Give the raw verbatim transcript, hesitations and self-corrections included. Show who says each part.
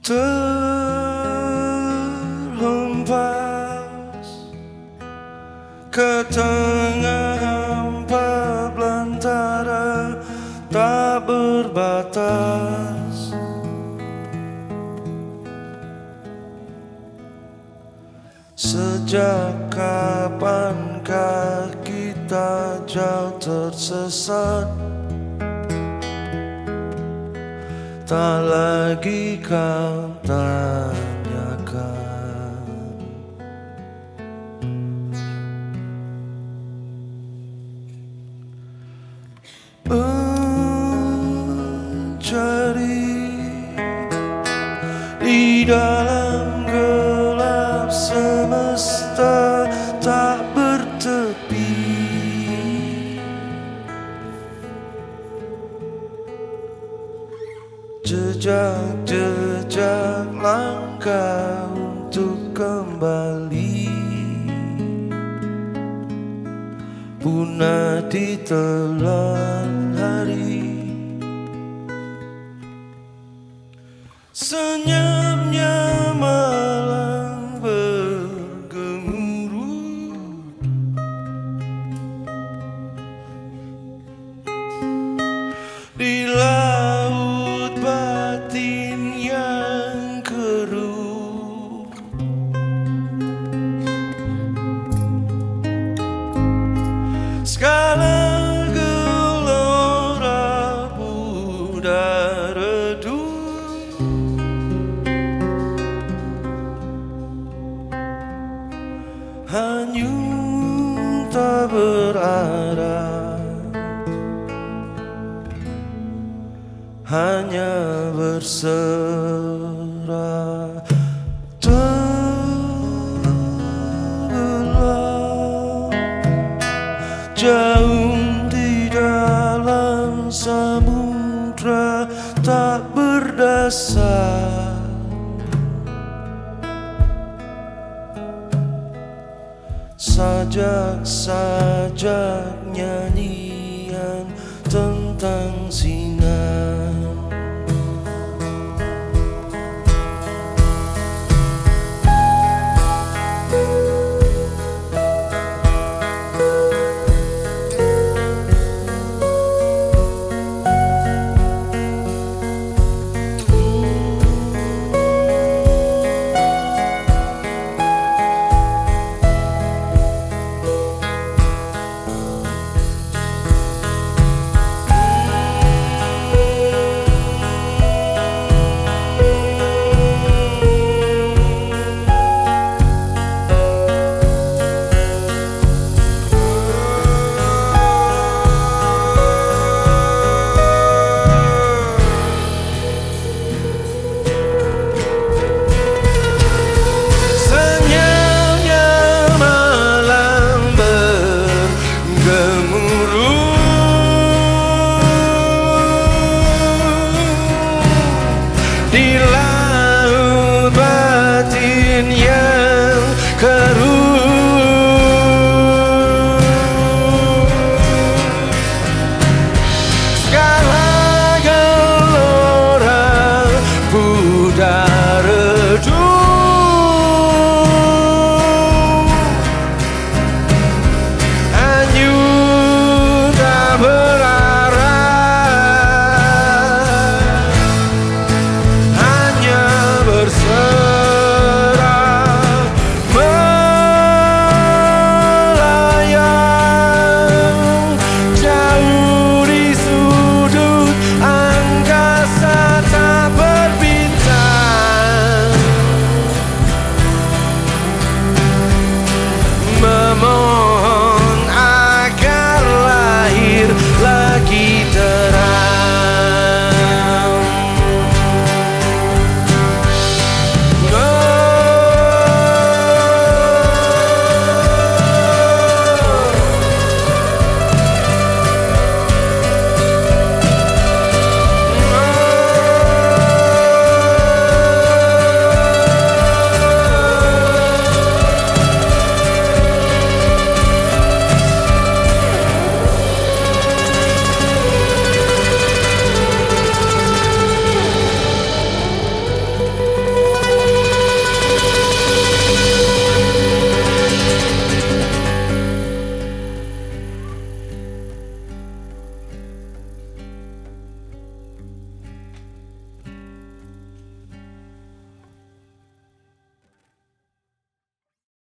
Speaker 1: Terhempas ke tengah hampa belantara tak berbatas. Sejak kapankah kita jauh tersesat? Tak lagi kau tanyakan. Mencari di dalam gelap semesta tak bertepi. Jejak-jejak langkah untuk kembali punah di telan hari. Senyapnya malam bergemuruh, di laut batin yang keruh. Segala gelora pudar redup, hanyut tak berarah, hanya berserah. Tenggelam jauh di dalam samudra tak berdasar. Sajak-sajak nyanyian tentang si